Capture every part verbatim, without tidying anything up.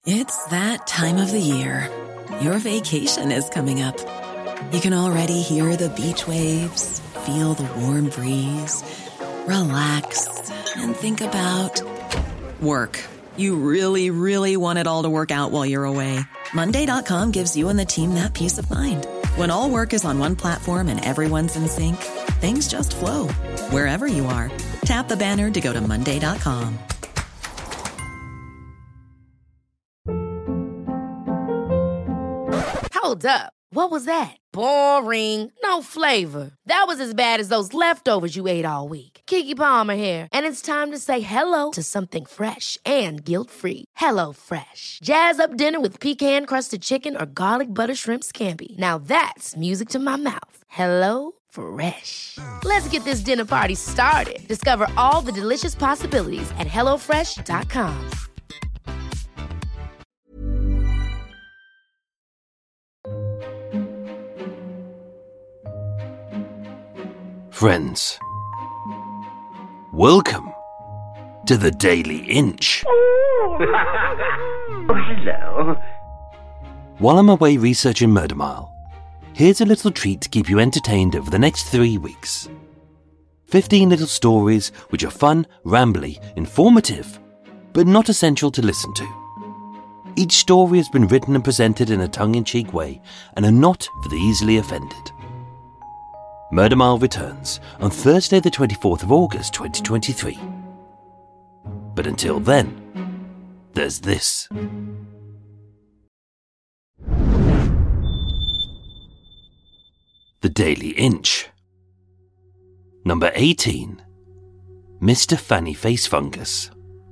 It's that time of the year. Your vacation is coming up. You can already hear the beach waves, feel the warm breeze, relax, and think about work. You really, really want it all to work out while you're away. Monday dot com gives you and the team that peace of mind. When all work is on one platform and everyone's in sync, things just flow. Wherever you are, tap the banner to go to Monday dot com. Hold up. What was that? Boring. No flavor. That was as bad as those leftovers you ate all week. Keke Palmer here, and it's time to say hello to something fresh and guilt-free. Hello Fresh. Jazz up dinner with pecan-crusted chicken or garlic butter shrimp scampi. Now that's music to my mouth. Hello Fresh. Let's get this dinner party started. Discover all the delicious possibilities at hello fresh dot com. Friends, welcome to the Daily Inch. Oh, hello. While I'm away researching Murder Mile, here's a little treat to keep you entertained over the next three weeks. Fifteen little stories which are fun, rambly, informative, but not essential to listen to. Each story has been written and presented in a tongue-in-cheek way and are not for the easily offended. Murder Mile returns on Thursday the twenty-fourth of August twenty twenty-three. But until then, there's this. The Daily Inch. Number eighteen. Mister Fanny Face Fungus.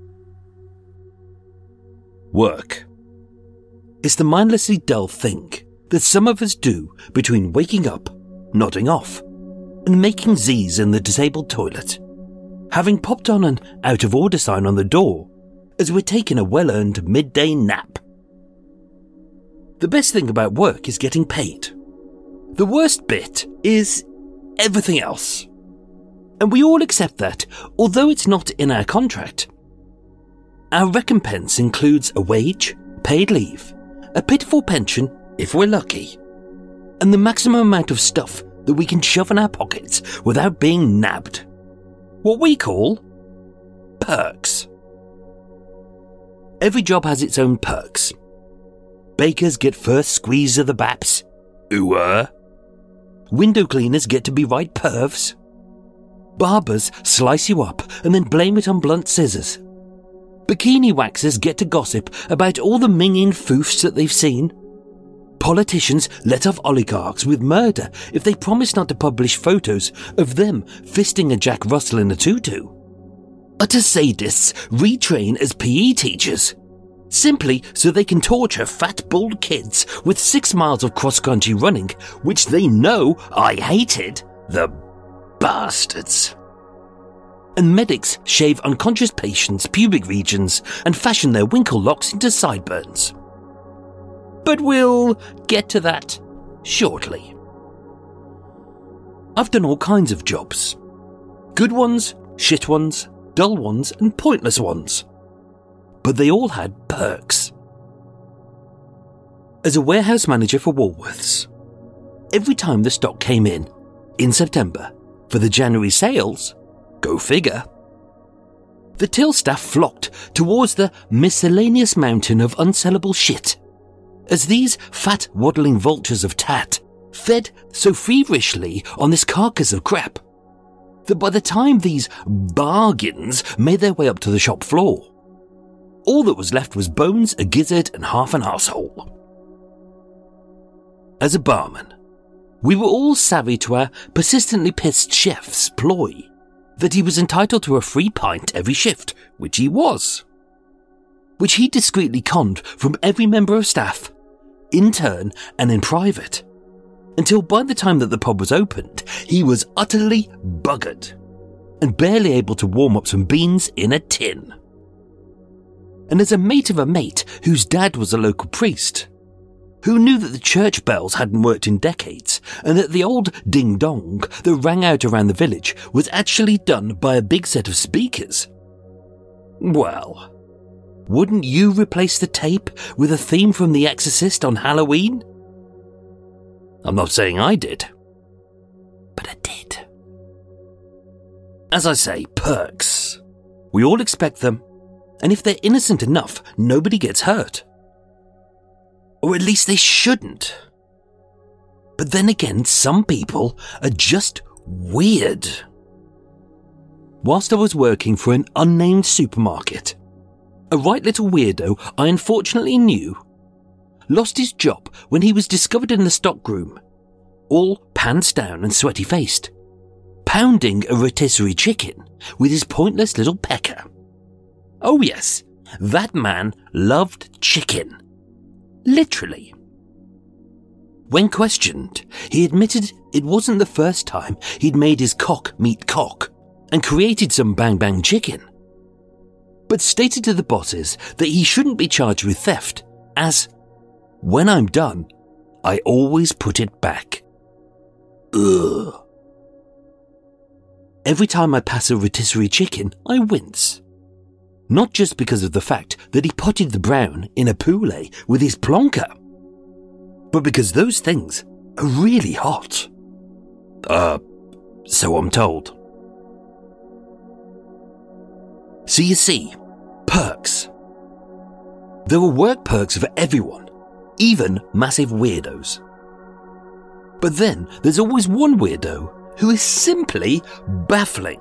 Work. It's the mindlessly dull thing that some of us do between waking up, nodding off, and making Z's in the disabled toilet, having popped on an out-of-order sign on the door as we're taking a well-earned midday nap. The best thing about work is getting paid. The worst bit is everything else. And we all accept that, although it's not in our contract. Our recompense includes a wage, paid leave, a pitiful pension, if we're lucky, and the maximum amount of stuff that we can shove in our pockets without being nabbed. What we call perks. Every job has its own perks. Bakers get first squeeze of the baps. Ooh. Window cleaners get to be right pervs. Barbers slice you up and then blame it on blunt scissors. Bikini waxers get to gossip about all the minging foofs that they've seen. Politicians let off oligarchs with murder if they promise not to publish photos of them fisting a Jack Russell in a tutu. Utter sadists retrain as P E teachers, simply so they can torture fat, bald kids with six miles of cross-country running, which they know I hated, the bastards. And medics shave unconscious patients' pubic regions and fashion their winkle locks into sideburns. But we'll get to that shortly. I've done all kinds of jobs. Good ones, shit ones, dull ones, and pointless ones. But they all had perks. As a warehouse manager for Woolworths, every time the stock came in, in September, for the January sales, go figure, the till staff flocked towards the miscellaneous mountain of unsellable shit, as these fat waddling vultures of tat fed so feverishly on this carcass of crap that by the time these bargains made their way up to the shop floor, all that was left was bones, a gizzard, and half an arsehole. As a barman, we were all savvy to our persistently pissed chef's ploy that he was entitled to a free pint every shift, which he was, which he discreetly conned from every member of staff, in turn and in private, until by the time that the pub was opened, he was utterly buggered and barely able to warm up some beans in a tin. And as a mate of a mate whose dad was a local priest, who knew that the church bells hadn't worked in decades and that the old ding-dong that rang out around the village was actually done by a big set of speakers, well, wouldn't you replace the tape with a theme from The Exorcist on Halloween? I'm not saying I did, but I did. As I say, perks. We all expect them, and if they're innocent enough, nobody gets hurt. Or at least they shouldn't. But then again, some people are just weird. Whilst I was working for an unnamed supermarket, a right little weirdo I unfortunately knew lost his job when he was discovered in the stockroom, all pants down and sweaty-faced, pounding a rotisserie chicken with his pointless little pecker. Oh yes, that man loved chicken. Literally. When questioned, he admitted it wasn't the first time he'd made his cock meet cock and created some bang bang chicken, but stated to the bosses that he shouldn't be charged with theft, as, when I'm done, I always put it back. Ugh. Every time I pass a rotisserie chicken, I wince. Not just because of the fact that he potted the brown in a poulet with his plonker, but because those things are really hot. Uh, so I'm told. So you see, perks. There are work perks for everyone, even massive weirdos. But then there's always one weirdo who is simply baffling.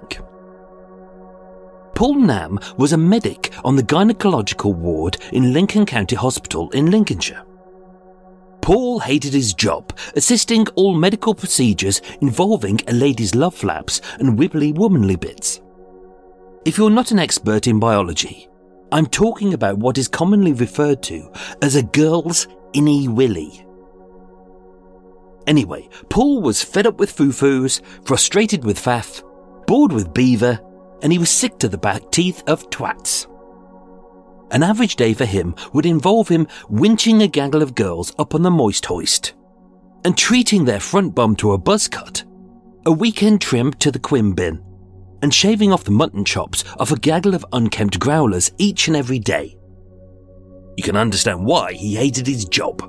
Paul Nam was a medic on the gynecological ward in Lincoln County Hospital in Lincolnshire. Paul hated his job, assisting all medical procedures involving a lady's love flaps and wibbly womanly bits. If you're not an expert in biology, I'm talking about what is commonly referred to as a girl's innie willy. Anyway, Paul was fed up with foo-foos, frustrated with faff, bored with beaver, and he was sick to the back teeth of twats. An average day for him would involve him winching a gaggle of girls up on the moist hoist, and treating their front bum to a buzz cut, a weekend trim to the quim bin, and shaving off the mutton chops off a gaggle of unkempt growlers each and every day. You can understand why he hated his job.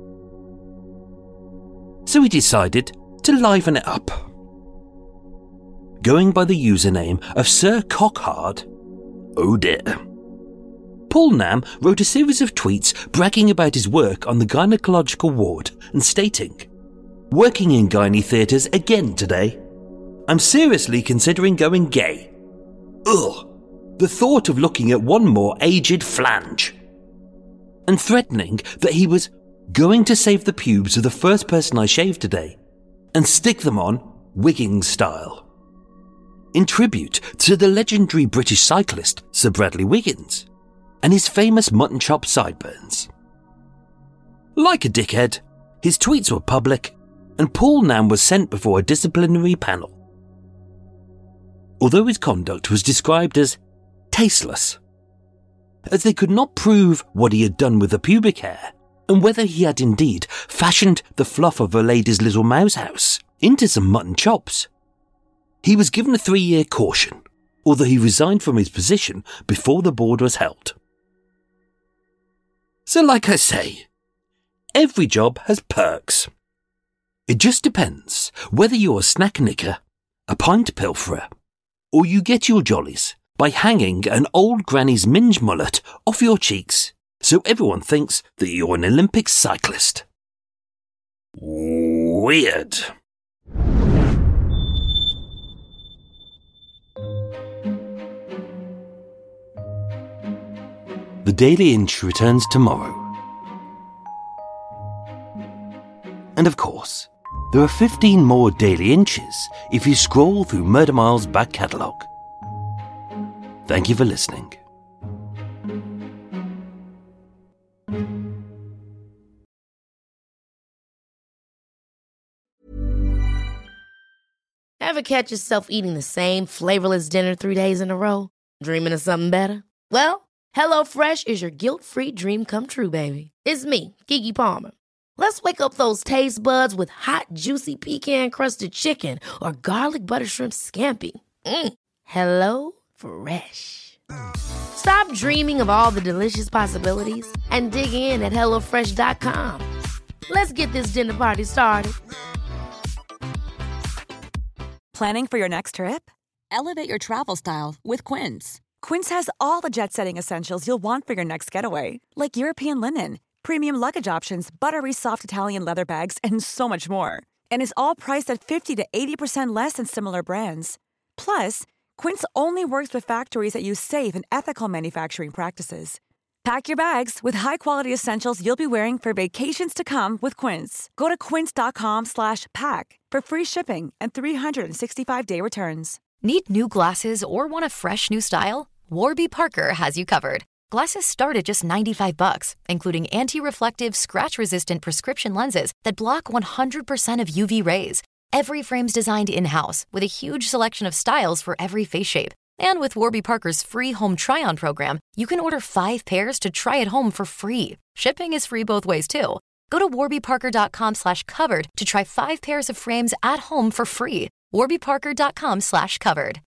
So he decided to liven it up. Going by the username of Sir Cockhard, oh dear, Paul Nam wrote a series of tweets bragging about his work on the gynecological ward and stating, "Working in gynae theatres again today. I'm seriously considering going gay. Ugh, the thought of looking at one more aged flange." And threatening that he was going to save the pubes of the first person I shaved today and stick them on wigging style, in tribute to the legendary British cyclist Sir Bradley Wiggins and his famous mutton chop sideburns. Like a dickhead, his tweets were public, and Paul Nam was sent before a disciplinary panel. Although his conduct was described as tasteless, as they could not prove what he had done with the pubic hair and whether he had indeed fashioned the fluff of a lady's little mouse house into some mutton chops. He was given a three-year caution, although he resigned from his position before the board was held. So like I say, every job has perks. It just depends whether you're a snack knicker, a pint pilferer, or you get your jollies by hanging an old granny's minge mullet off your cheeks so everyone thinks that you're an Olympic cyclist. Weird. The Daily Inch returns tomorrow. And of course, there are fifteen more Daily Inches if you scroll through Murder Mile's back catalogue. Thank you for listening. Ever catch yourself eating the same flavorless dinner three days in a row? Dreaming of something better? Well, HelloFresh is your guilt-free dream come true, baby. It's me, Keke Palmer. Let's wake up those taste buds with hot, juicy pecan-crusted chicken or garlic butter shrimp scampi. Mm. Hello Fresh. Stop dreaming of all the delicious possibilities and dig in at hello fresh dot com. Let's get this dinner party started. Planning for your next trip? Elevate your travel style with Quince. Quince has all the jet-setting essentials you'll want for your next getaway, like European linen, premium luggage options, buttery soft Italian leather bags, and so much more. And is all priced at fifty to eighty percent less than similar brands. Plus, Quince only works with factories that use safe and ethical manufacturing practices. Pack your bags with high-quality essentials you'll be wearing for vacations to come with Quince. Go to quince.com slash pack for free shipping and three sixty-five day returns. Need new glasses or want a fresh new style? Warby Parker has you covered. Glasses start at just ninety-five bucks, including anti-reflective, scratch-resistant prescription lenses that block one hundred percent of U V rays. Every frame's designed in-house with a huge selection of styles for every face shape. And with Warby Parker's free home try-on program, you can order five pairs to try at home for free. Shipping is free both ways, too. Go to warbyparker.com slash covered to try five pairs of frames at home for free. warbyparker.com slash covered.